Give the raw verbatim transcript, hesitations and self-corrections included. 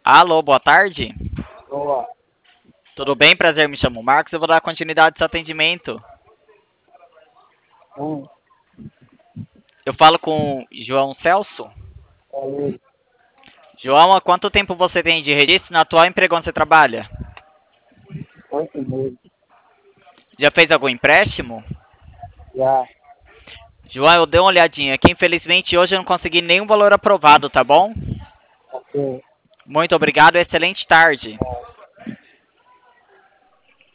Alô, boa tarde. Boa. Tudo bem? Prazer, me chamo Marcos. Eu vou dar continuidade ao seu atendimento. Hum, Eu falo com João Celso. falei. João, há quanto tempo você tem de registro no atual emprego onde você trabalha? Oito meses. Já fez algum empréstimo? Já. João, eu dei uma olhadinha aqui. Infelizmente, hoje eu não consegui nenhum valor aprovado, tá bom? Ok. Muito obrigado e excelente tarde.